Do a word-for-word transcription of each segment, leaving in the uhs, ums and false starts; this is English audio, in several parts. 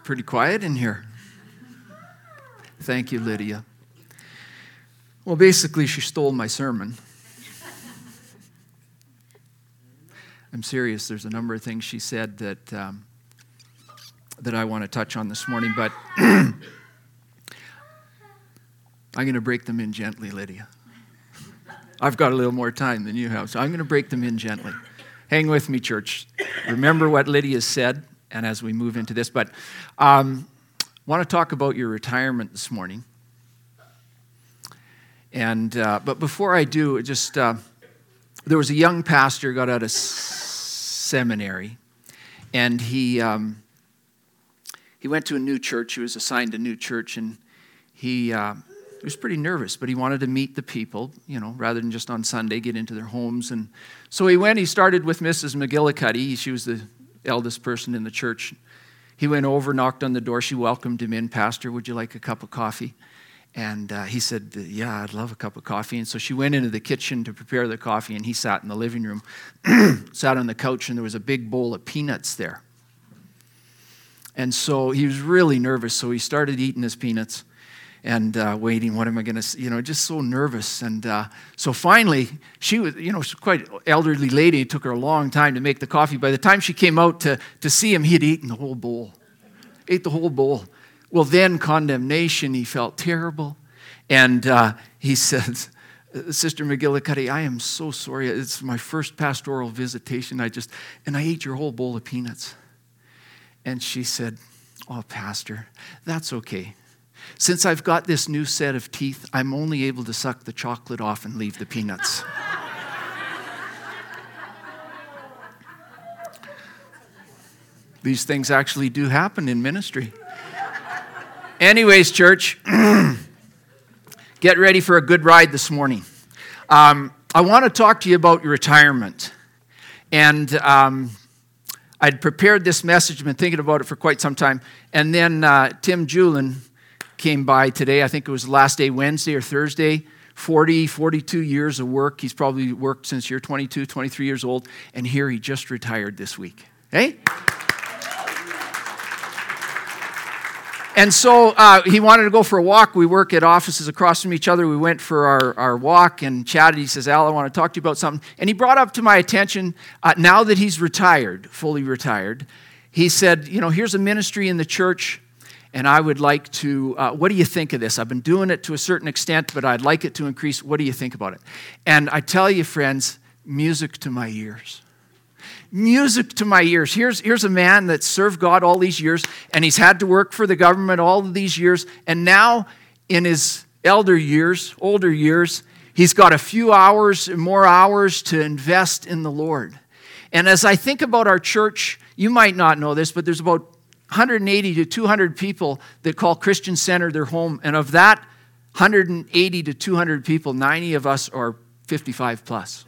Pretty quiet in here. Thank you, Lydia. Well, basically, she stole my sermon. I'm serious. There's a number of things she said that um, that I want to touch on this morning, but I'm going to break them in gently, Lydia. I've got a little more time than you have, so I'm going to break them in gently. Hang with me, church. Remember what Lydia said, and as we move into this, but um, I want to talk about your retirement this morning. And uh, but before I do, just uh, there was a young pastor got out of seminary, and he um, he went to a new church. He was assigned a new church, and he uh, he was pretty nervous, but he wanted to meet the people, you know, rather than just on Sunday get into their homes. And so he went. He started with Missus McGillicuddy. She was the eldest person in the church. He went over, knocked on the door. She welcomed him in. Pastor, would you like a cup of coffee? And uh, he said, yeah, I'd love a cup of coffee. And so she went into the kitchen to prepare the coffee, and he sat in the living room, sat on the couch, and there was a big bowl of peanuts there. And so he was really nervous, so he started eating his peanuts and uh, waiting, what am I going to, you know, just so nervous. And uh, so finally, she was, you know, she was quite an elderly lady. It took her a long time to make the coffee. By the time she came out to, to see him, he had eaten the whole bowl, ate the whole bowl. Well, then condemnation, he felt terrible. And uh, he says, Sister McGillicuddy, I am so sorry. It's my first pastoral visitation. I just, and I ate your whole bowl of peanuts. And she said, oh, Pastor, that's okay. Since I've got this new set of teeth, I'm only able to suck the chocolate off and leave the peanuts. These things actually do happen in ministry. Anyways, church, get ready for a good ride this morning. Um, I want to talk to you about your retirement. And um, I'd prepared this message, been thinking about it for quite some time. And then uh, Tim Julin came by today. I think it was the last day, Wednesday or Thursday. forty, forty-two years of work. He's probably worked since you're twenty-two, twenty-three years old. And here he just retired this week. Hey? And so uh, he wanted to go for a walk. We work at offices across from each other. We went for our, our walk and chatted. He says, Al, I want to talk to you about something. And he brought up to my attention, uh, now that he's retired, fully retired, he said, you know, here's a ministry in the church, and I would like to, uh, what do you think of this? I've been doing it to a certain extent, but I'd like it to increase. What do you think about it? And I tell you, friends, music to my ears. Music to my ears. Here's, here's a man that served God all these years, and he's had to work for the government all of these years, and now in his elder years, older years, he's got a few hours, more hours to invest in the Lord. And as I think about our church, you might not know this, but there's about one hundred eighty to two hundred people that call Christian Center their home, and of that one hundred eighty to two hundred people, ninety of us are fifty-five plus.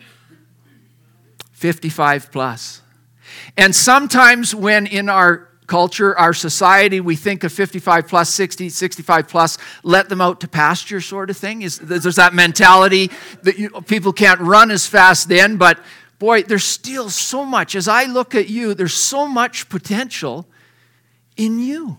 fifty-five plus. And sometimes when in our culture, our society, we think of fifty-five plus, sixty, sixty-five plus, let them out to pasture sort of thing. Is, there's that mentality that you, people can't run as fast then, but boy, there's still so much. As I look at you, there's so much potential in you.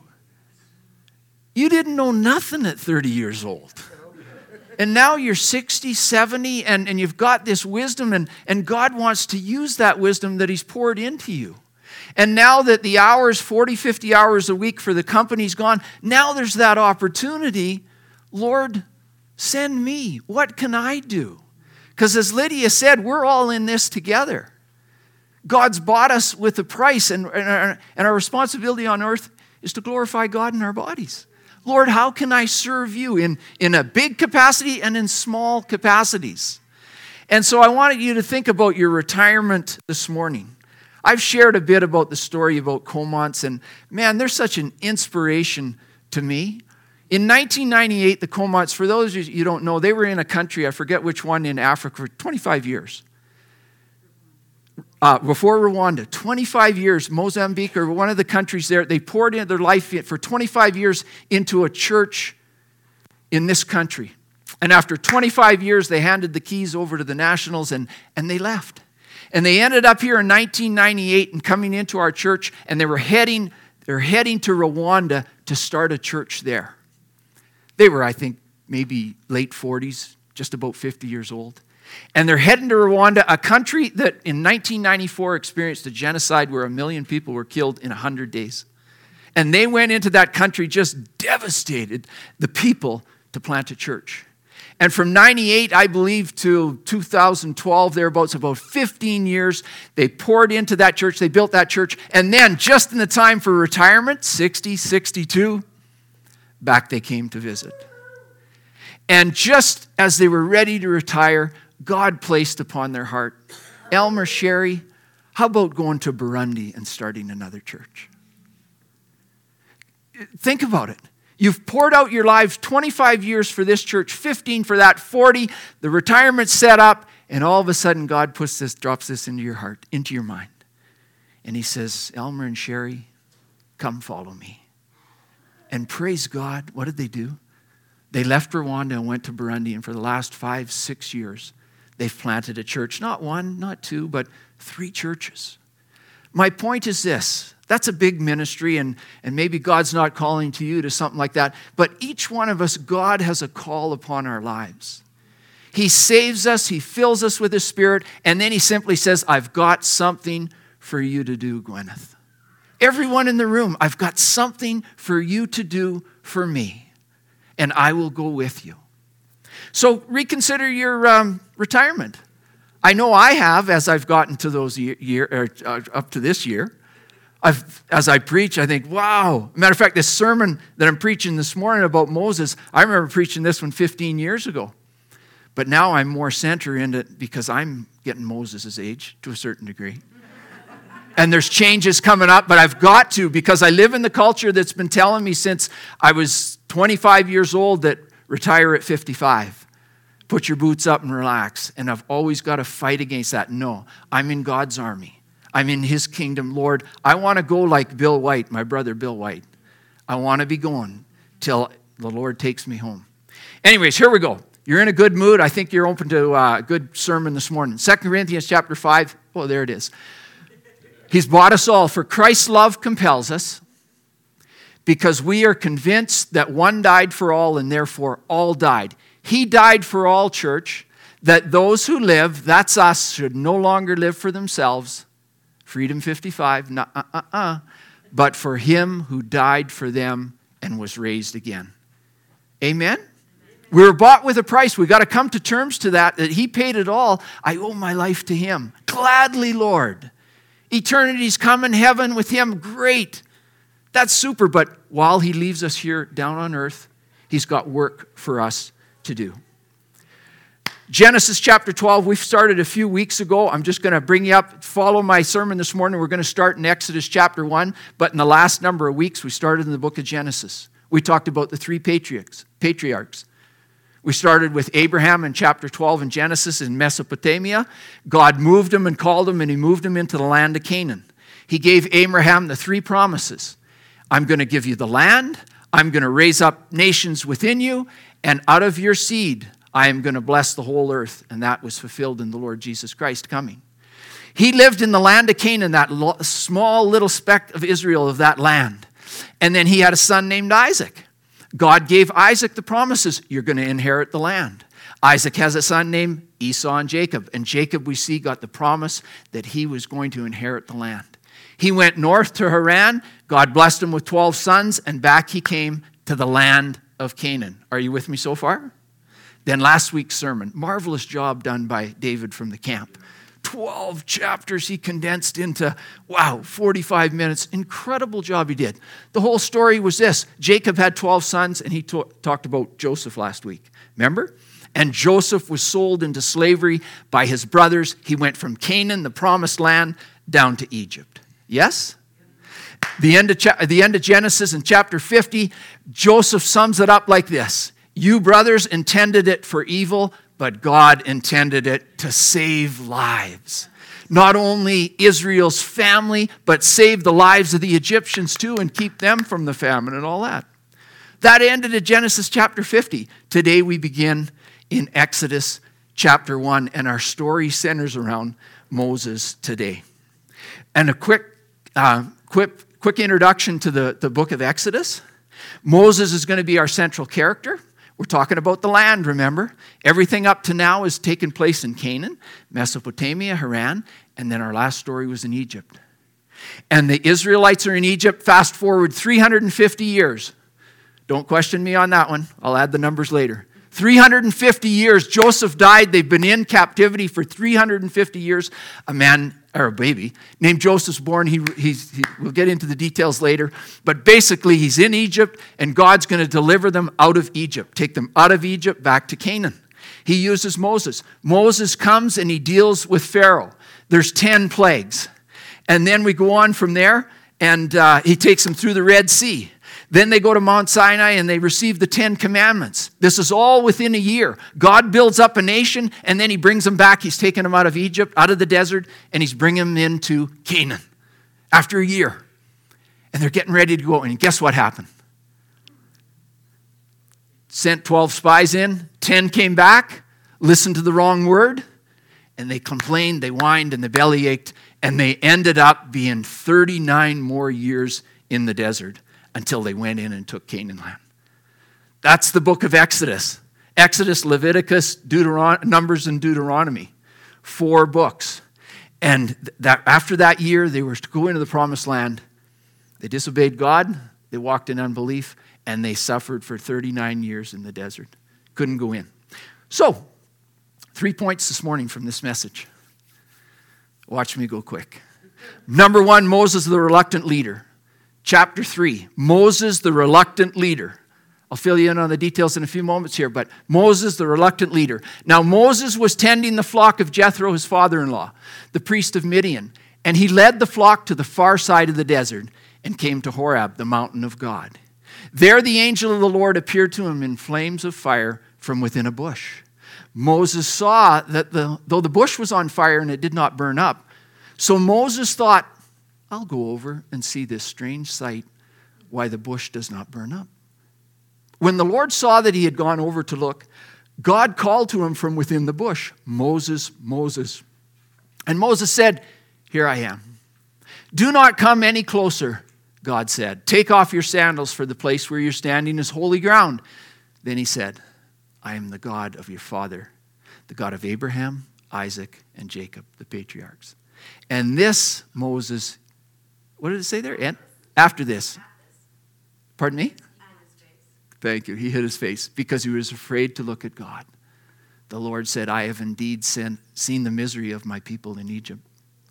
You didn't know nothing at thirty years old. And now you're sixty, seventy, and, and you've got this wisdom, and, and God wants to use that wisdom that he's poured into you. And now that the hours, forty, fifty hours a week for the company's gone, now there's that opportunity. Lord, send me. What can I do? Because as Lydia said, we're all in this together. God's bought us with a price, and, and, our, and our responsibility on earth is to glorify God in our bodies. Lord, how can I serve you in, in a big capacity and in small capacities? And so I wanted you to think about your retirement this morning. I've shared a bit about the story about Comonts, and man, they're such an inspiration to me. In nineteen ninety-eight, the Comonts, for those of you who don't know, they were in a country, I forget which one, in Africa for twenty-five years. Uh, before Rwanda, twenty-five years, Mozambique or one of the countries there, they poured in their life for twenty-five years into a church in this country. And after twenty-five years, they handed the keys over to the nationals and, and they left. And they ended up here in nineteen ninety-eight and coming into our church, and they were heading They're heading to Rwanda to start a church there. They were, I think, maybe late forties, just about fifty years old. And they're heading to Rwanda, a country that in nineteen ninety-four experienced a genocide where a million people were killed in one hundred days. And they went into that country, just devastated the people, to plant a church. And from ninety-eight, I believe, to two thousand twelve, thereabouts, about fifteen years, they poured into that church, they built that church, and then just in the time for retirement, sixty, sixty-two, back they came to visit. And just as they were ready to retire, God placed upon their heart, Elmer, Sherry, how about going to Burundi and starting another church? Think about it. You've poured out your lives, twenty-five years for this church, fifteen for that, forty, the retirement's set up, and all of a sudden God puts this, drops this into your heart, into your mind. And he says, Elmer and Sherry, come follow me. And praise God, what did they do? They left Rwanda and went to Burundi, and for the last five, six years, they've planted a church. Not one, not two, but three churches. My point is this. That's a big ministry, and, and maybe God's not calling to you to something like that. But each one of us, God has a call upon our lives. He saves us, he fills us with his Spirit, and then he simply says, I've got something for you to do, Gwyneth. Everyone in the room, I've got something for you to do for me, and I will go with you. So reconsider your um, retirement. I know I have, as I've gotten to those year, year or, uh, up to this year. I've, as I preach, I think, wow. Matter of fact, this sermon that I'm preaching this morning about Moses, I remember preaching this one fifteen years ago. But now I'm more centered in it because I'm getting Moses' age to a certain degree. And there's changes coming up, but I've got to, because I live in the culture that's been telling me since I was twenty-five years old that retire at fifty-five. Put your boots up and relax. And I've always got to fight against that. No, I'm in God's army. I'm in his kingdom. Lord, I want to go like Bill White, my brother Bill White. I want to be going till the Lord takes me home. Anyways, here we go. You're in a good mood. I think you're open to a good sermon this morning. Second Corinthians chapter five. Oh, there it is. He's bought us all. For Christ's love compels us, because we are convinced that one died for all, and therefore all died. He died for all, church, that those who live, that's us, should no longer live for themselves. Freedom fifty-five, nah, uh, uh, uh, but for him who died for them and was raised again. Amen? We were bought with a price. We got to come to terms to that, that he paid it all. I owe my life to him. Gladly, Lord. Eternity's coming, heaven with him. Great. That's super. But while he leaves us here down on earth, he's got work for us to do. Genesis chapter twelve, we've started a few weeks ago. I'm just going to bring you up, follow my sermon this morning. We're going to start in Exodus chapter one, but in the last number of weeks, we started in the book of Genesis. We talked about the three patriarchs. patriarchs. We started with Abraham in chapter twelve in Genesis in Mesopotamia. God moved him and called him, and he moved him into the land of Canaan. He gave Abraham the three promises. I'm going to give you the land. I'm going to raise up nations within you, and out of your seed, I am going to bless the whole earth. And that was fulfilled in the Lord Jesus Christ coming. He lived in the land of Canaan, that small little speck of Israel of that land. And then he had a son named Isaac. God gave Isaac the promises. You're going to inherit the land. Isaac has a son named Esau and Jacob. And Jacob, we see, got the promise that he was going to inherit the land. He went north to Haran. God blessed him with twelve sons. And back he came to the land of Canaan. Are you with me so far? Then last week's sermon, marvelous job done by David from the camp. twelve chapters he condensed into, wow, forty-five minutes. Incredible job he did. The whole story was this. Jacob had twelve sons, and he to- talked about Joseph last week. Remember? And Joseph was sold into slavery by his brothers. He went from Canaan, the promised land, down to Egypt. Yes? The end of, cha- the end of Genesis in chapter fifty, Joseph sums it up like this. You brothers intended it for evil, but God intended it to save lives. Not only Israel's family, but save the lives of the Egyptians too and keep them from the famine and all that. That ended at Genesis chapter fifty. Today we begin in Exodus chapter one, and our story centers around Moses today. And a quick, uh, quick quick introduction to the, the book of Exodus. Moses is going to be our central character. We're talking about the land, remember? Everything up to now has taken place in Canaan, Mesopotamia, Haran, and then our last story was in Egypt. And the Israelites are in Egypt, fast forward three hundred fifty years. Don't question me on that one. I'll add the numbers later. three hundred fifty years. Joseph died. They've been in captivity for three hundred fifty years. A man, or a baby, named Joseph's born. He, he's, he, we'll get into the details later. But basically, he's in Egypt, and God's going to deliver them out of Egypt, take them out of Egypt back to Canaan. He uses Moses. Moses comes and he deals with Pharaoh. There's ten plagues. And then we go on from there, and uh, he takes them through the Red Sea. Then they go to Mount Sinai and they receive the Ten Commandments. This is all within a year. God builds up a nation and then he brings them back. He's taken them out of Egypt, out of the desert, and he's bringing them into Canaan after a year. And they're getting ready to go. And guess what happened? Sent twelve spies in. ten came back, listened to the wrong word, and they complained, they whined, and the belly ached. And they ended up being thirty-nine more years in the desert until they went in and took Canaan land. That's the book of Exodus. Exodus, Leviticus, Deuteron- Numbers, and Deuteronomy. Four books. And that after that year, they were to go into the promised land. They disobeyed God. They walked in unbelief. And they suffered for thirty-nine years in the desert. Couldn't go in. So, three points this morning from this message. Watch me go quick. Number one, Moses the reluctant leader. Chapter three, Moses the reluctant leader. I'll fill you in on the details in a few moments here, but Moses the reluctant leader. Now Moses was tending the flock of Jethro, his father-in-law, the priest of Midian, and he led the flock to the far side of the desert and came to Horeb, the mountain of God. There the angel of the Lord appeared to him in flames of fire from within a bush. Moses saw that the, though the bush was on fire and it did not burn up, so Moses thought, I'll go over and see this strange sight, why the bush does not burn up. When the Lord saw that he had gone over to look, God called to him from within the bush, Moses, Moses. And Moses said, here I am. Do not come any closer, God said. Take off your sandals, for the place where you're standing is holy ground. Then he said, I am the God of your father, the God of Abraham, Isaac, and Jacob, the patriarchs. And this, Moses, what did it say there? And after this. Pardon me? Thank you. He hid his face because he was afraid to look at God. The Lord said, I have indeed seen the misery of my people in Egypt.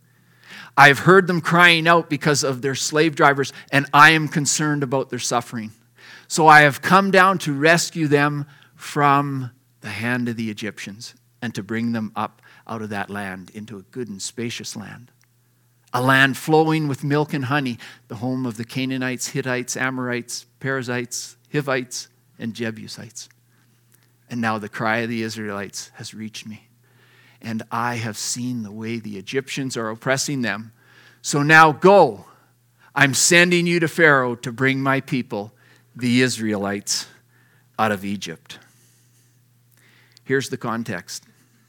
I have heard them crying out because of their slave drivers, and I am concerned about their suffering. So I have come down to rescue them from the hand of the Egyptians and to bring them up out of that land into a good and spacious land. A land flowing with milk and honey, the home of the Canaanites, Hittites, Amorites, Perizzites, Hivites, and Jebusites. And now the cry of the Israelites has reached me. And I have seen the way the Egyptians are oppressing them. So now go. I'm sending you to Pharaoh to bring my people, the Israelites, out of Egypt. Here's the context.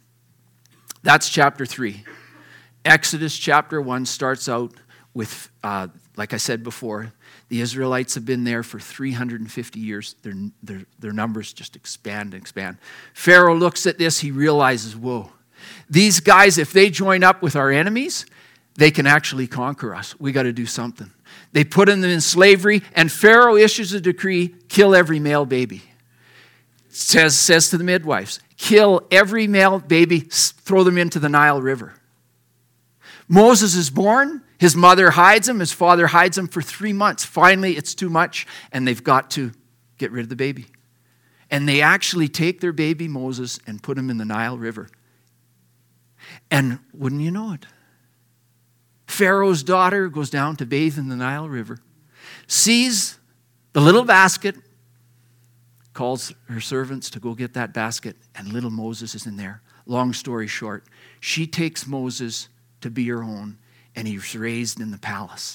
That's chapter three. Exodus chapter one starts out with, uh, like I said before, the Israelites have been there for three hundred fifty years. Their, their, their numbers just expand and expand. Pharaoh looks at this. He realizes, whoa, these guys, if they join up with our enemies, they can actually conquer us. We got to do something. They put them in slavery, and Pharaoh issues a decree, kill every male baby. Says, says to the midwives, kill every male baby, throw them into the Nile River. Moses is born. His mother hides him. His father hides him for three months. Finally, it's too much, and they've got to get rid of the baby. And they actually take their baby Moses and put him in the Nile River. And wouldn't you know it? Pharaoh's daughter goes down to bathe in the Nile River, sees the little basket, calls her servants to go get that basket, and little Moses is in there. Long story short, she takes Moses to be her own, and he's raised in the palace.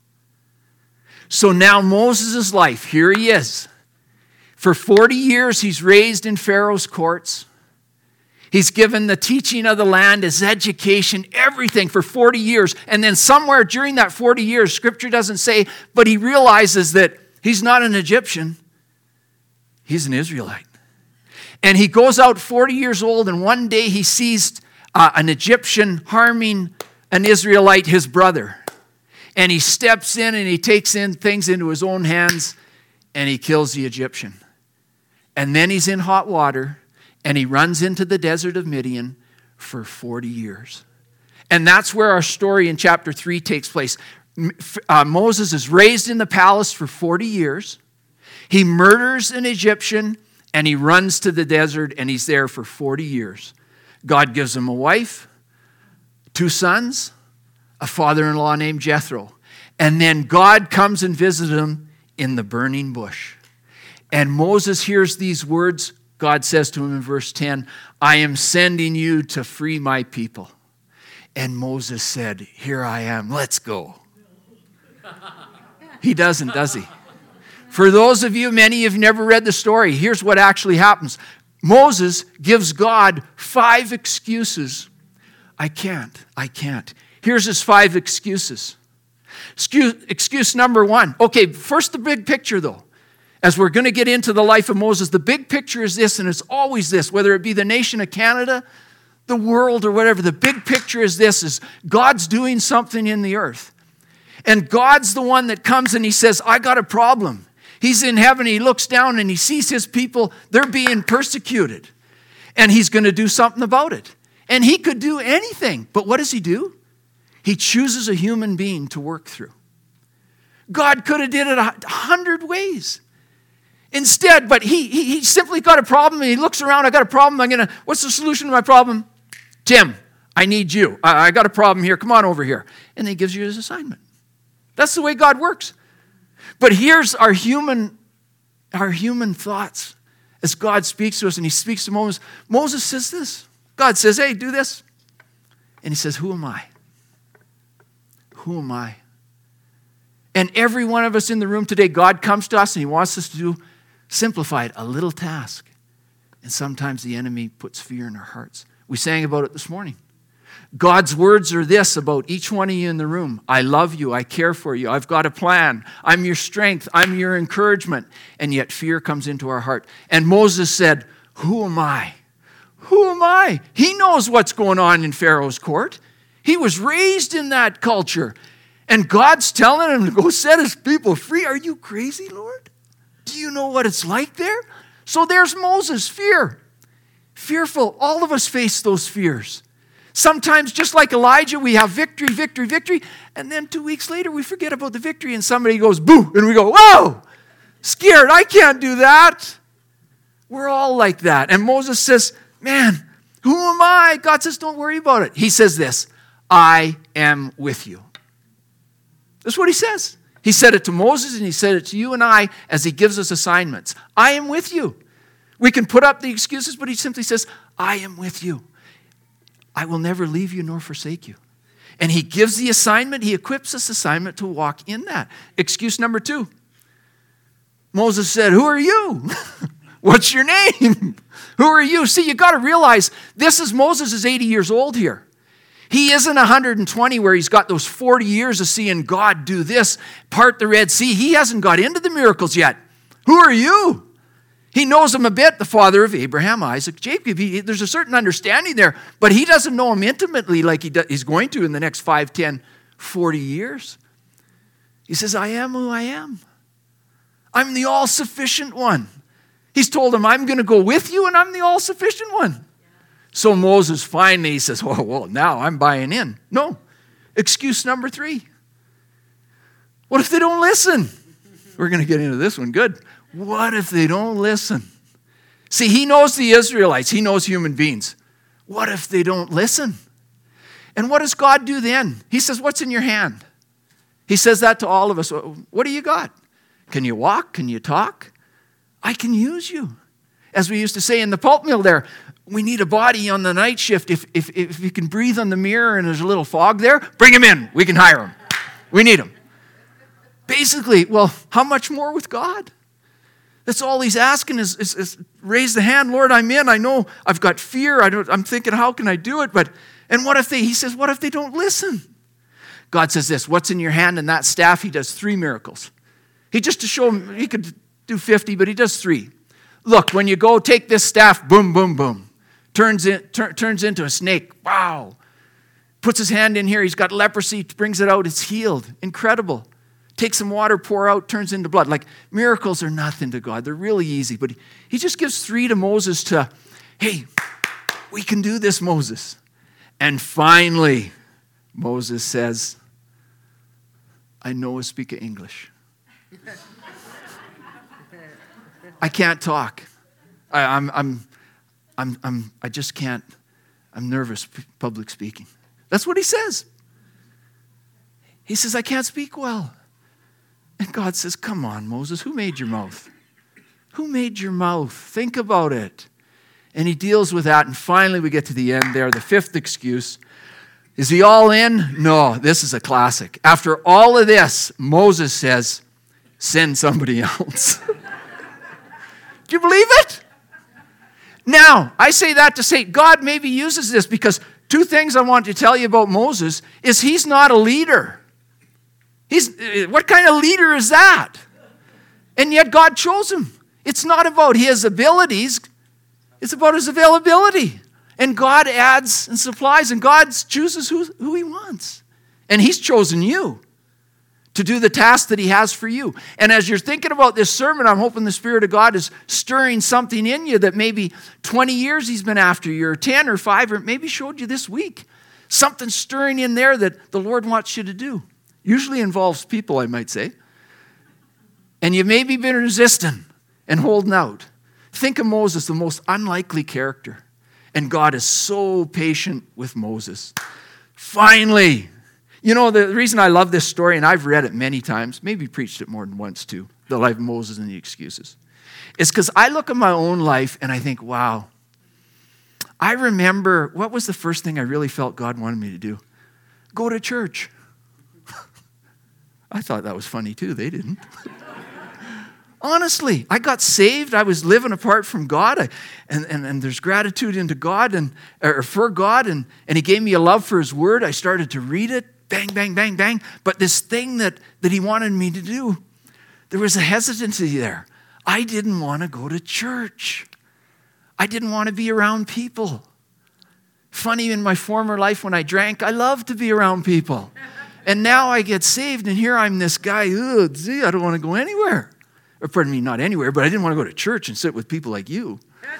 So now Moses' life, here he is. For forty years, he's raised in Pharaoh's courts. He's given the teaching of the land, his education, everything for forty years. And then somewhere during that forty years, Scripture doesn't say, but he realizes that he's not an Egyptian. He's an Israelite. And he goes out forty years old, and one day he sees uh, an Egyptian harming an Israelite, his brother. And he steps in and he takes in things into his own hands, and he kills the Egyptian. And then he's in hot water, and he runs into the desert of Midian for forty years. And that's where our story in chapter three takes place. Uh, Moses is raised in the palace for forty years. He murders an Egyptian, and he runs to the desert, and he's there for forty years. God gives him a wife, two sons, a father-in-law named Jethro. And then God comes and visits him in the burning bush. And Moses hears these words. God says to him in verse ten, I am sending you to free my people. And Moses said, here I am, let's go. He doesn't, does he? For those of you, many have never read the story, here's what actually happens. Moses gives God five excuses. I can't, I can't. Here's his five excuses. Excuse, excuse number one. Okay, first the big picture though. As we're going to get into the life of Moses, the big picture is this, and it's always this, whether it be the nation of Canada, the world, or whatever. The big picture is this, is God's doing something in the earth. And God's the one that comes and he says, I got a problem. He's in heaven, he looks down and he sees his people, they're being persecuted. And he's going to do something about it. And he could do anything, but what does he do? He chooses a human being to work through. God could have did it a hundred ways. Instead, but he, he he simply got a problem and he looks around, I got a problem, I'm gonna, what's the solution to my problem? Tim, I need you. I, I got a problem here, come on over here. And he gives you his assignment. That's the way God works. But here's our human, our human thoughts as God speaks to us, and he speaks to Moses. Moses says this. God says, hey, do this. And he says, who am I? Who am I? And every one of us in the room today, God comes to us and he wants us to do, simplify it, a little task. And sometimes the enemy puts fear in our hearts. We sang about it this morning. God's words are this about each one of you in the room. I love you. I care for you. I've got a plan. I'm your strength. I'm your encouragement. And yet fear comes into our heart. And Moses said, who am I? Who am I? He knows what's going on in Pharaoh's court. He was raised in that culture. And God's telling him to go set his people free. Are you crazy, Lord? Do you know what it's like there? So there's Moses, fear. Fearful. All of us face those fears. Sometimes, just like Elijah, we have victory, victory, victory. And then two weeks later, we forget about the victory and somebody goes, boo. And we go, whoa, scared. I can't do that. We're all like that. And Moses says, man, who am I? God says, don't worry about it. He says this, I am with you. That's what he says. He said it to Moses and he said it to you and I as he gives us assignments. I am with you. We can put up the excuses, but he simply says, I am with you. I will never leave you nor forsake you. And he gives the assignment, he equips us assignment to walk in that. Excuse number two. Moses said, who are you? What's your name? Who are you? See, you got to realize this is Moses is eighty years old here. He isn't one hundred twenty where he's got those forty years of seeing God do this, part the Red Sea. He hasn't got into the miracles yet. Who are you? He knows him a bit, the father of Abraham, Isaac, Jacob. He, there's a certain understanding there, but he doesn't know him intimately like he do, he's going to in the next five, ten, forty years. He says, I am who I am. I'm the all-sufficient one. He's told him, I'm going to go with you, and I'm the all-sufficient one. So Moses finally he says, oh, well, now I'm buying in. No. Excuse number three. What if they don't listen? We're going to get into this one. Good. What if they don't listen? See, he knows the Israelites. He knows human beings. What if they don't listen? And what does God do then? He says, what's in your hand? He says that to all of us. What do you got? Can you walk? Can you talk? I can use you. As we used to say in the pulp mill there, we need a body on the night shift. If, if, if you can breathe on the mirror and there's a little fog there, bring him in. We can hire him. We need him. Basically, well, how much more with God? That's all he's asking is, is, is raise the hand, Lord, I'm in. I know I've got fear. I don't, I'm thinking, how can I do it? But, and what if they, he says, what if they don't listen? God says this, what's in your hand and that staff? He does three miracles. He just to show him, he could do fifty, but he does three. Look, when you go take this staff, boom, boom, boom. Turns, in, tur- turns into a snake. Wow. Puts his hand in here. He's got leprosy. Brings it out. It's healed. Incredible. Takes some water, pour out, turns into blood. Like, miracles are nothing to God. They're really easy. But he just gives three to Moses to, hey, we can do this, Moses. And finally, Moses says, I know I speak English. I can't talk. I, I'm, I'm, I'm, I'm, I just can't. I'm nervous public speaking. That's what he says. He says, I can't speak well. And God says, come on, Moses, who made your mouth? Who made your mouth? Think about it. And he deals with that. And finally, we get to the end there, the fifth excuse. Is he all in? No, this is a classic. After all of this, Moses says, send somebody else. Do you believe it? Now, I say that to say God maybe uses this because two things I want to tell you about Moses is he's not a leader. He's, what kind of leader is that? And yet God chose him. It's not about his abilities. It's about his availability. And God adds and supplies, and God chooses who, who he wants. And he's chosen you to do the task that he has for you. And as you're thinking about this sermon, I'm hoping the Spirit of God is stirring something in you that maybe twenty years he's been after you, or ten or five, or maybe showed you this week. Something stirring in there that the Lord wants you to do. Usually involves people, I might say. And you've maybe been resistant and holding out. Think of Moses, the most unlikely character. And God is so patient with Moses. Finally, you know, the reason I love this story, and I've read it many times, maybe preached it more than once too, the life of Moses and the excuses, is because I look at my own life and I think, wow, I remember, what was the first thing I really felt God wanted me to do? Go to church. I thought that was funny too. They didn't. Honestly, I got saved. I was living apart from God. I, and, and, and there's gratitude into God and or for God. And, and he gave me a love for his word. I started to read it. Bang, bang, bang, bang. But this thing that, that he wanted me to do, there was a hesitancy there. I didn't want to go to church. I didn't want to be around people. Funny, in my former life when I drank, I loved to be around people. And now I get saved, and here I'm this guy, ugh, gee, I don't want to go anywhere. Or pardon me, not anywhere, but I didn't want to go to church and sit with people like you.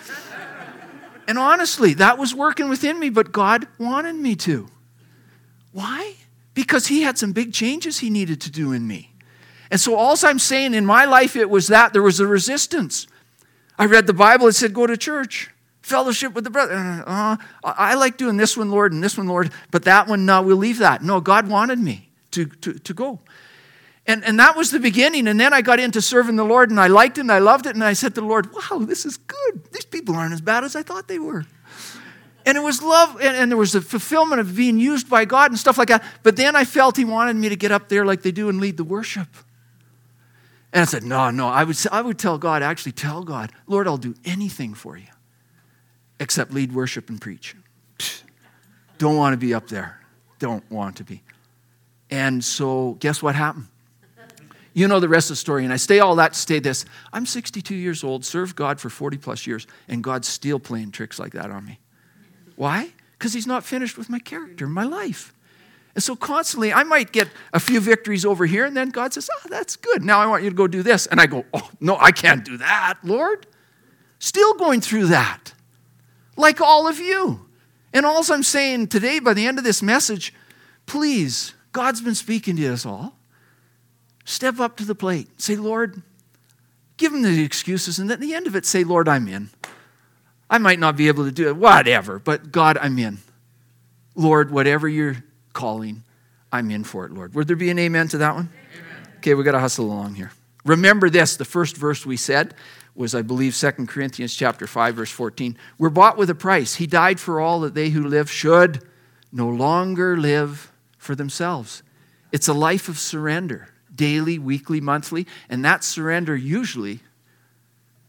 And honestly, that was working within me, but God wanted me to. Why? Because he had some big changes he needed to do in me. And so all I'm saying in my life, it was that there was a resistance. I read the Bible, it said go to church. Fellowship with the brother. Uh, I like doing this one, Lord, and this one, Lord, but that one, no, we'll leave that. No, God wanted me to, to, to go. And, and that was the beginning. And then I got into serving the Lord, and I liked it, and I loved it, and I said to the Lord, wow, this is good. These people aren't as bad as I thought they were. And it was love, and, and there was a fulfillment of being used by God and stuff like that. But then I felt he wanted me to get up there like they do and lead the worship. And I said, no, no, I would, I would tell God, actually tell God, Lord, I'll do anything for you except lead worship and preach. Don't want to be up there. Don't want to be. And so guess what happened? You know the rest of the story. And I say all that to say this. I'm sixty-two years old, served God for forty plus years, and God's still playing tricks like that on me. Why? Because he's not finished with my character, my life. And so constantly, I might get a few victories over here, and then God says, oh, that's good. Now I want you to go do this. And I go, oh, no, I can't do that, Lord. Still going through that. Like all of you. And all I'm saying today, by the end of this message, please, God's been speaking to us all. Step up to the plate. Say, Lord, give him the excuses. And at the end of it, say, Lord, I'm in. I might not be able to do it, whatever, but God, I'm in. Lord, whatever you're calling, I'm in for it, Lord. Would there be an amen to that one? Amen. Okay, we got to hustle along here. Remember this, the first verse we said was, I believe, Second Corinthians chapter five, verse fourteen. We're bought with a price. He died for all that they who live should no longer live for themselves. It's a life of surrender, daily, weekly, monthly, and that surrender usually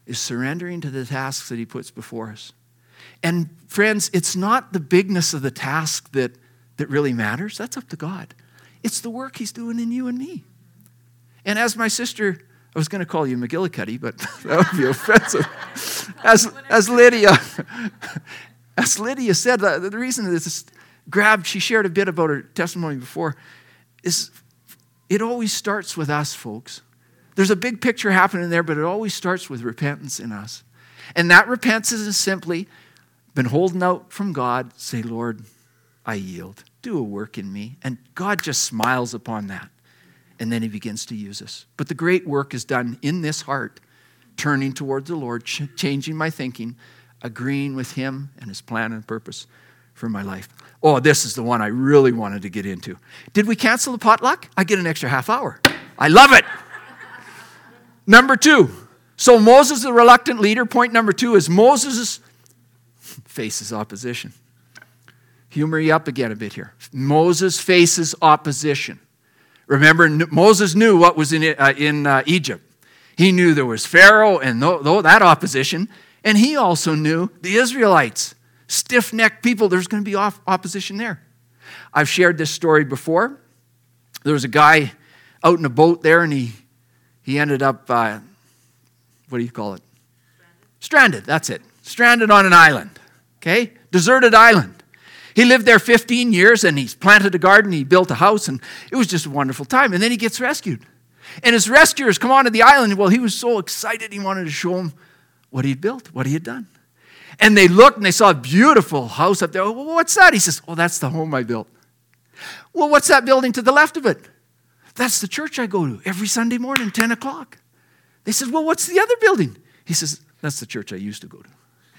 is surrendering to the tasks that he puts before us. And friends, it's not the bigness of the task that, that really matters. That's up to God. It's the work he's doing in you and me. And as my sister, I was going to call you McGillicuddy, but that would be offensive. As, as Lydia, as Lydia said, the reason this grabbed, she shared a bit about her testimony before, is it always starts with us, folks. There's a big picture happening there, but it always starts with repentance in us. And that repentance is simply been holding out from God, say, Lord, I yield. Do a work in me. And God just smiles upon that. And then he begins to use us. But the great work is done in this heart, turning towards the Lord, ch- changing my thinking, agreeing with him and his plan and purpose for my life. Oh, this is the one I really wanted to get into. Did we cancel the potluck? I get an extra half hour. I love it. Number two. So Moses, the reluctant leader. Point number two is Moses faces opposition. Humor you up again a bit here. Moses faces opposition. Remember, Moses knew what was in, uh, in uh, Egypt. He knew there was Pharaoh and th- th- that opposition. And he also knew the Israelites. Stiff-necked people, there's going to be off- opposition there. I've shared this story before. There was a guy out in a boat there, and he, he ended up, uh, what do you call it? Stranded. Stranded, that's it. Stranded on an island, okay? Deserted island. He lived there fifteen years, and he's planted a garden, he built a house, and it was just a wonderful time. And then he gets rescued. And his rescuers come onto the island. Well, he was so excited, he wanted to show them what he'd built, what he had done. And they looked, and they saw a beautiful house up there. Oh, well, what's that? He says, oh, that's the home I built. Well, what's that building to the left of it? That's the church I go to every Sunday morning, ten o'clock. They said, well, what's the other building? He says, that's the church I used to go to.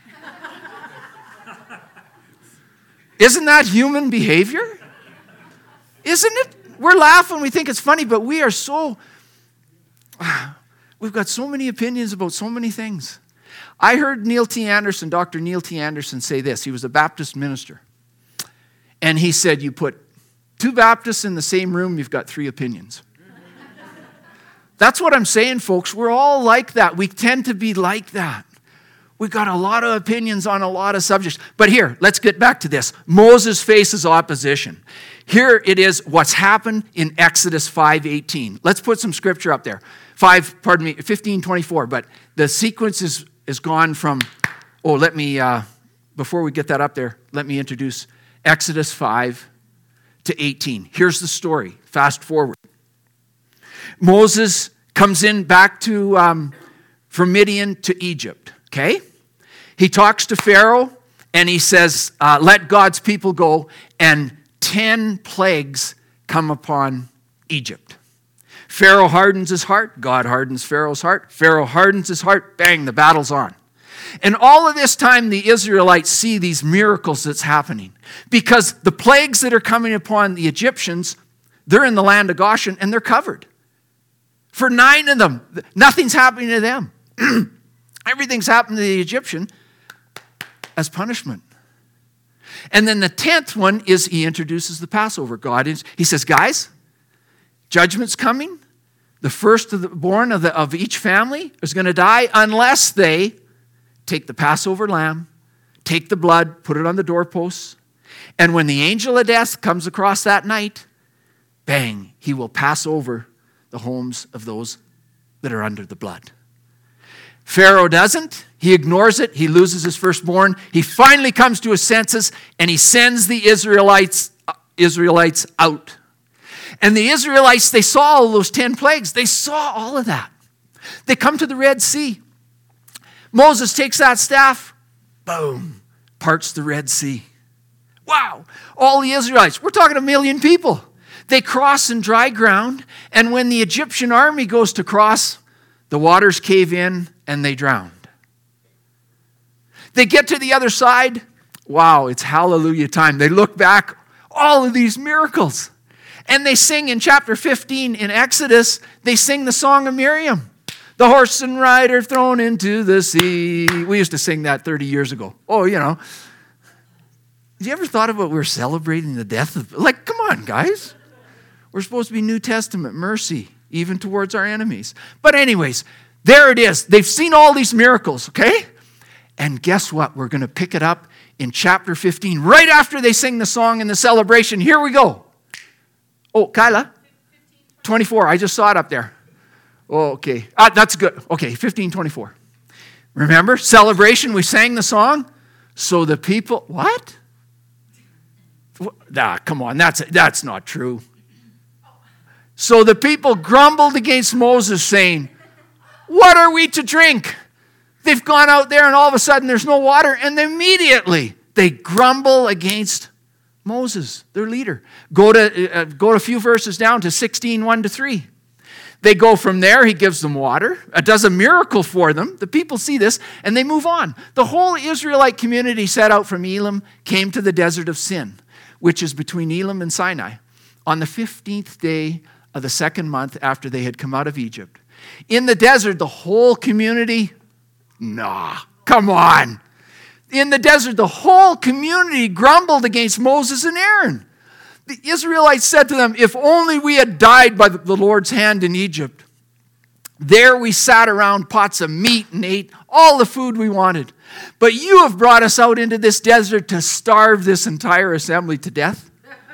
Isn't that human behavior? Isn't it? We're laughing, we think it's funny, but we are so, we've got so many opinions about so many things. I heard Neil T. Anderson, Doctor Neil T. Anderson say this. He was a Baptist minister. And he said, you put two Baptists in the same room, you've got three opinions. That's what I'm saying, folks. We're all like that. We tend to be like that. We've got a lot of opinions on a lot of subjects. But here, let's get back to this. Moses faces opposition. Here it is what's happened in Exodus five eighteen. Let's put some scripture up there. five, pardon me, fifteen twenty-four. But the sequence is, is gone from, oh, let me, uh, before we get that up there, let me introduce Exodus five to eighteen. Here's the story. Fast forward. Moses comes in back to, um, from Midian to Egypt. Okay? He talks to Pharaoh and he says, uh, let God's people go, and ten plagues come upon Egypt. Pharaoh hardens his heart. God hardens Pharaoh's heart. Pharaoh hardens his heart. Bang, the battle's on. And all of this time, the Israelites see these miracles that's happening. Because the plagues that are coming upon the Egyptians, they're in the land of Goshen and they're covered. For nine of them, nothing's happening to them. Everything's happened to the Egyptian as punishment. And then the tenth one is he introduces the Passover. God is, he says, guys, judgment's coming. The first of the born of, the, of each family is going to die unless they take the Passover lamb, take the blood, put it on the doorposts. And when the angel of death comes across that night, bang, he will pass over the homes of those that are under the blood. Pharaoh doesn't. He ignores it. He loses his firstborn. He finally comes to his senses, and he sends the Israelites, Israelites out. And the Israelites, they saw all those ten plagues. They saw all of that. They come to the Red Sea. Moses takes that staff, boom, parts the Red Sea. Wow, all the Israelites, we're talking a million people. They cross in dry ground, and when the Egyptian army goes to cross, the waters cave in and they drowned. They get to the other side. Wow, it's hallelujah time. They look back, all of these miracles. And they sing in chapter fifteen in Exodus, they sing the song of Miriam. The horse and rider thrown into the sea. We used to sing that thirty years ago. Oh, you know. Have you ever thought about we're celebrating the death of, like, come on, guys. We're supposed to be New Testament mercy, even towards our enemies. But anyways, There it is. They've seen all these miracles, okay? And guess what? We're going to pick it up in chapter fifteen, right after they sing the song in the celebration. Here we go. Oh, Kyla? twenty-four. I just saw it up there. Oh, okay. Ah, that's good. Okay, fifteen twenty-four. Remember? Celebration. We sang the song. So the people... What? Ah, come on. That's, that's not true. So the people grumbled against Moses, saying, what are we to drink? They've gone out there and all of a sudden there's no water, and immediately they grumble against Moses, their leader. Go to, uh, go a few verses down to sixteen, one to three. They go from there, he gives them water, uh, does a miracle for them. The people see this, and they move on. The whole Israelite community set out from Elim, came to the desert of Sin, which is between Elim and Sinai, on the fifteenth day of the second month after they had come out of Egypt. In the desert, the whole community, nah, come on. In the desert, the whole community grumbled against Moses and Aaron. The Israelites said to them, if only we had died by the Lord's hand in Egypt. There we sat around pots of meat and ate all the food we wanted. But you have brought us out into this desert to starve this entire assembly to death.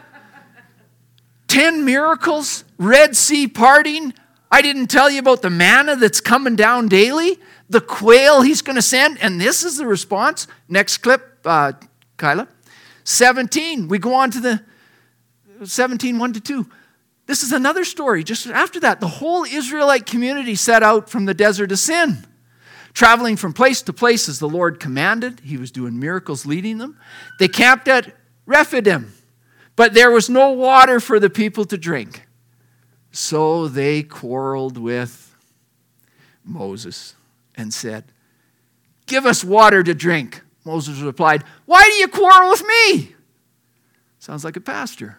Ten miracles, Red Sea parting. I didn't tell you about the manna that's coming down daily, the quail he's going to send, and this is the response. Next clip, uh, Kyla. seventeen, we go on to the seventeen, one to two. This is another story. Just after that, the whole Israelite community set out from the desert of Sin, traveling from place to place as the Lord commanded. He was doing miracles leading them. They camped at Rephidim, but there was no water for the people to drink. So they quarreled with Moses and said, give us water to drink. Moses replied, why do you quarrel with me? Sounds like a pastor.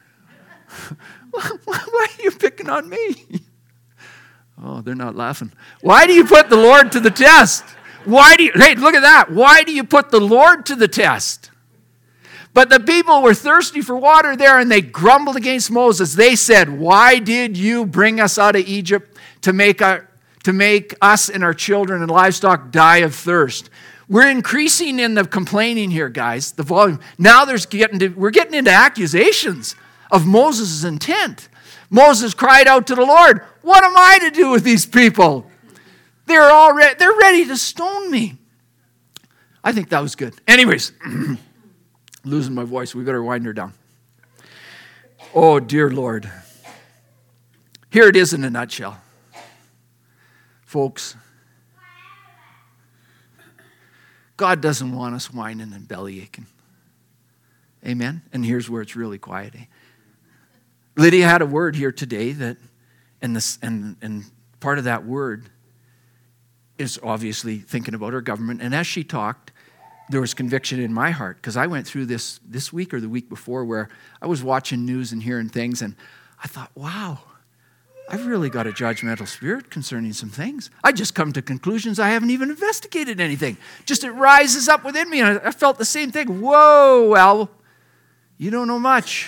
Why are you picking on me? Oh, they're not laughing. Why do you put the Lord to the test? Why do you, hey, look at that. Why do you put the Lord to the test? But the people were thirsty for water there, and they grumbled against Moses. They said, why did you bring us out of Egypt to make our, to make us and our children and livestock die of thirst? We're increasing in the complaining here, guys, the volume. Now there's getting to, we're getting into accusations of Moses' intent. Moses cried out to the Lord, what am I to do with these people? They're all re- they're ready to stone me. I think that was good. Anyways, losing my voice. We better wind her down. Oh, dear Lord. Here it is in a nutshell. Folks, God doesn't want us whining and belly aching. Amen? And here's where it's really quiet. Eh? Lydia had a word here today that, and this, and, and part of that word is obviously thinking about our government. And as she talked, there was conviction in my heart, because I went through this this week or the week before where I was watching news and hearing things, and I thought, wow, I've really got a judgmental spirit concerning some things. I just come to conclusions I haven't even investigated anything. Just it rises up within me, and I, I felt the same thing. Whoa, Al, you don't know much.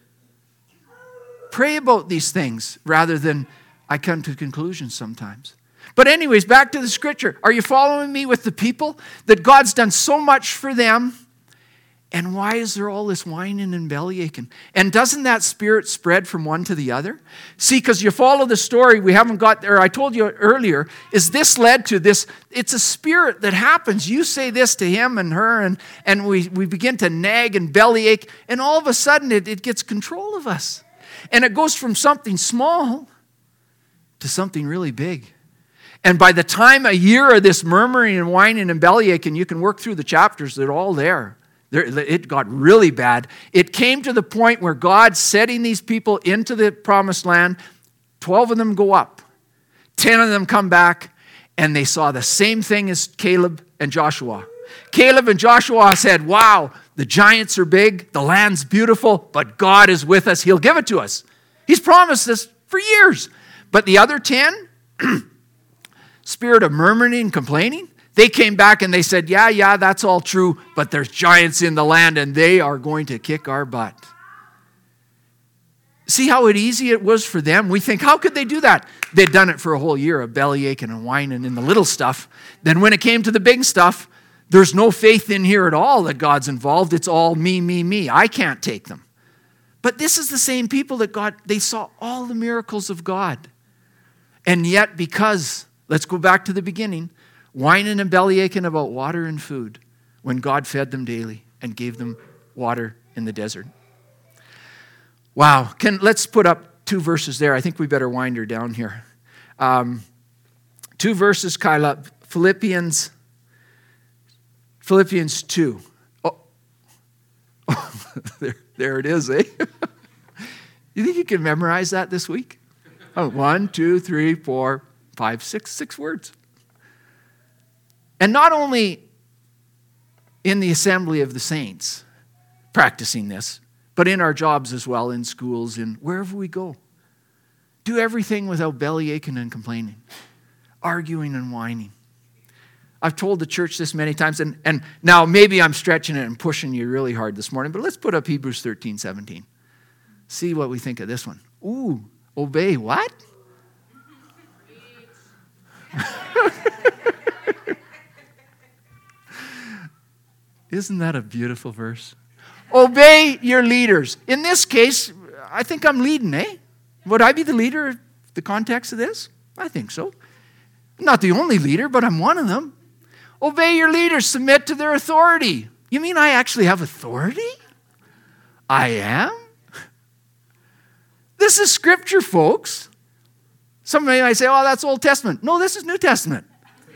Pray about these things rather than I come to conclusions sometimes. But anyways, back to the scripture. Are you following me with the people? That God's done so much for them. And why is there all this whining and belly aching? And doesn't that spirit spread from one to the other? See, because you follow the story, we haven't got there. I told you earlier, is this led to this? It's a spirit that happens. You say this to him and her, and, and we, we begin to nag and belly ache. And all of a sudden, it, it gets control of us. And it goes from something small to something really big. And by the time a year of this murmuring and whining and bellyaching, and you can work through the chapters, they're all there. They're, it got really bad. It came to the point where God's setting these people into the promised land. Twelve of them go up. Ten of them come back, and they saw the same thing as Caleb and Joshua. Caleb and Joshua said, wow, the giants are big, the land's beautiful, but God is with us. He'll give it to us. He's promised this for years. But the other ten, spirit of murmuring and complaining, they came back and they said, yeah, yeah, that's all true, but there's giants in the land and they are going to kick our butt. See how easy it was for them? We think, how could they do that? They'd done it for a whole year of belly aching and whining in the little stuff. Then when it came to the big stuff, there's no faith in here at all that God's involved. It's all me, me, me. I can't take them. But this is the same people that God, they saw all the miracles of God. And yet because, let's go back to the beginning, whining and belly aching about water and food when God fed them daily and gave them water in the desert. Wow. Can, let's put up two verses there. I think we better wind her down here. Um, two verses, Kyla. Philippians, Philippians two. Oh, oh there, there it is, eh? You think you can memorize that this week? Oh, one, two, three, four, five, six, six words. And not only in the assembly of the saints, practicing this, but in our jobs as well, in schools, in wherever we go. Do everything without belly aching and complaining, arguing and whining. I've told the church this many times, and, and now maybe I'm stretching it and pushing you really hard this morning, but let's put up Hebrews thirteen seventeen. See what we think of this one. Ooh, obey what? Isn't that a beautiful verse? Obey your leaders. In this case, I think I'm leading, eh? Would I be the leader of the context of this? I think so. Not the only leader, but I'm one of them. Obey your leaders. Submit to their authority. You mean I actually have authority? I am? This is Scripture, folks. Somebody might say, oh, that's Old Testament. No, this is New Testament.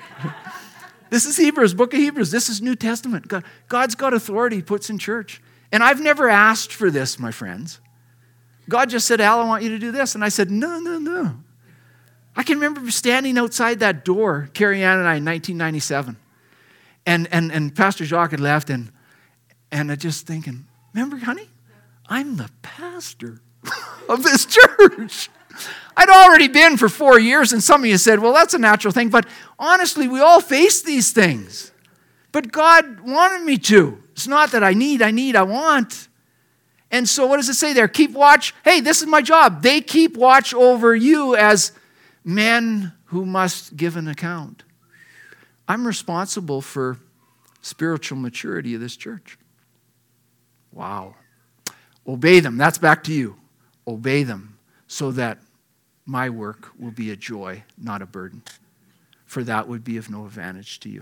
This is Hebrews, book of Hebrews. This is New Testament. God, God's got authority he puts in church. And I've never asked for this, my friends. God just said, Al, I want you to do this. And I said, no, no, no. I can remember standing outside that door, Carrie Ann and I, in nineteen ninety-seven. And, and, and Pastor Jacques had left, and, and I just thinking, remember, honey, I'm the pastor of this church. I'd already been for four years, and some of you said, well, that's a natural thing. But honestly, we all face these things. But God wanted me to. It's not that I need, I need, I want. And so what does it say there? Keep watch. Hey, this is my job. They keep watch over you as men who must give an account. I'm responsible for spiritual maturity of this church. Wow. Obey them. That's back to you. Obey them so that my work will be a joy, not a burden. For that would be of no advantage to you.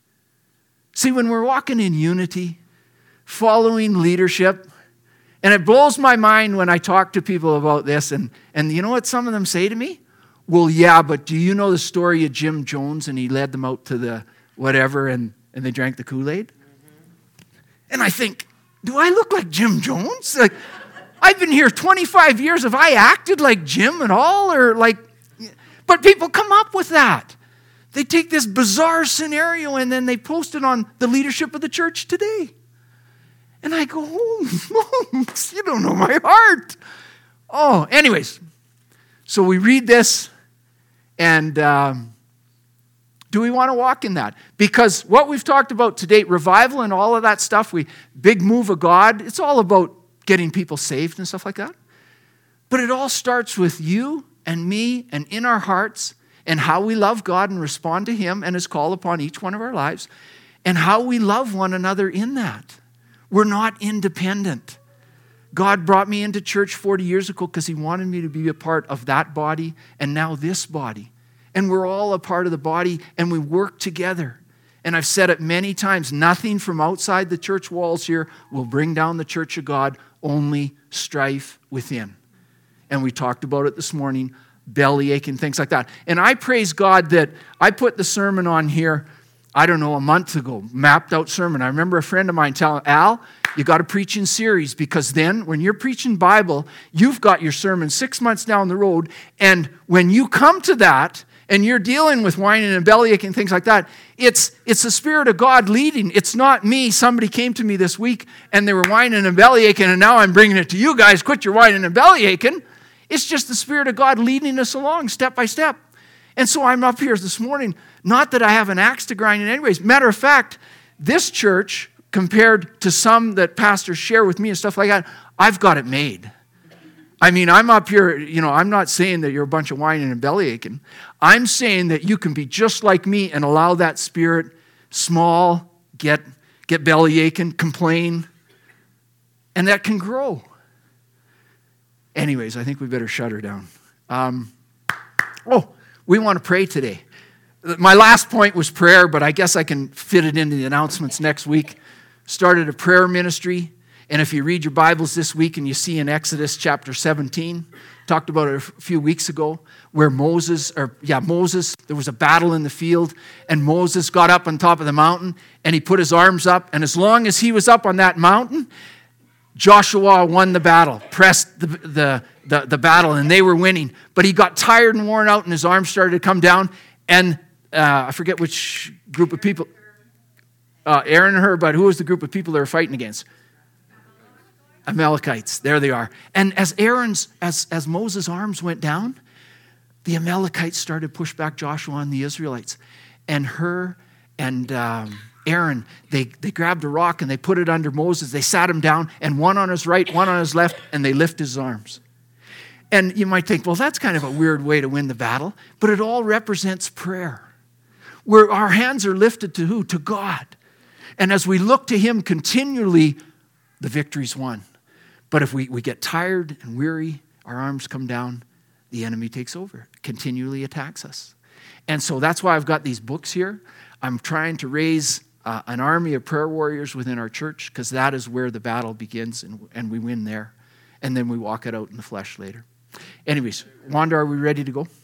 See, when we're walking in unity, following leadership, and it blows my mind when I talk to people about this, and, and you know what some of them say to me? Well, yeah, but do you know the story of Jim Jones, and he led them out to the whatever, and, and they drank the Kool-Aid? Mm-hmm. And I think, do I look like Jim Jones? Like, I've been here twenty-five years. Have I acted like Jim at all? Or like, but people come up with that. They take this bizarre scenario and then they post it on the leadership of the church today. And I go, oh, monks, you don't know my heart. Oh, anyways. So we read this, and um, do we want to walk in that? Because what we've talked about today, revival and all of that stuff, we big move of God, it's all about getting people saved and stuff like that. But it all starts with you and me and in our hearts and how we love God and respond to Him and His call upon each one of our lives and how we love one another in that. We're not independent. God brought me into church forty years ago because He wanted me to be a part of that body and now this body. And we're all a part of the body and we work together. And I've said it many times, nothing from outside the church walls here will bring down the church of God, only strife within. And we talked about it this morning, bellyache and things like that. And I praise God that I put the sermon on here, I don't know, a month ago, mapped out sermon. I remember a friend of mine telling, Al, you got to preach in series, because then when you're preaching Bible, you've got your sermon six months down the road. And when you come to that, and you're dealing with whining and bellyache and things like that, it's it's the Spirit of God leading. It's not me. Somebody came to me this week and they were whining and bellyaching, and now I'm bringing it to you guys. Quit your whining and bellyaching. It's just the Spirit of God leading us along step by step. And so I'm up here this morning, not that I have an axe to grind in any ways. Matter of fact, this church, compared to some that pastors share with me and stuff like that, I've got it made. I mean, I'm up here, you know, I'm not saying that you're a bunch of whining and belly aching. I'm saying that you can be just like me and allow that spirit, small, get, get belly aching, complain, and that can grow. Anyways, I think we better shut her down. Um, oh, we want to pray today. My last point was prayer, but I guess I can fit it into the announcements next week. Started a prayer ministry. And if you read your Bibles this week and you see in Exodus chapter seventeen, talked about it a few weeks ago, where Moses, or yeah, Moses, there was a battle in the field, and Moses got up on top of the mountain, and he put his arms up, and as long as he was up on that mountain, Joshua won the battle, pressed the, the, the, the battle, and they were winning. But he got tired and worn out, and his arms started to come down, and uh, I forget which group of people, uh, Aaron and Hur, but who was the group of people they were fighting against? Amalekites, there they are. And as Aaron's, as, as Moses' arms went down, the Amalekites started to push back Joshua and the Israelites. And Hur and um, Aaron, they, they grabbed a rock and they put it under Moses. They sat him down, and one on his right, one on his left, and they lifted his arms. And you might think, well, that's kind of a weird way to win the battle, but it all represents prayer, where our hands are lifted to who? To God. And as we look to him continually, the victory's won. But if we, we get tired and weary, our arms come down, the enemy takes over, continually attacks us. And so that's why I've got these books here. I'm trying to raise uh, an army of prayer warriors within our church, because that is where the battle begins, and, and we win there. And then we walk it out in the flesh later. Anyways, Wanda, are we ready to go?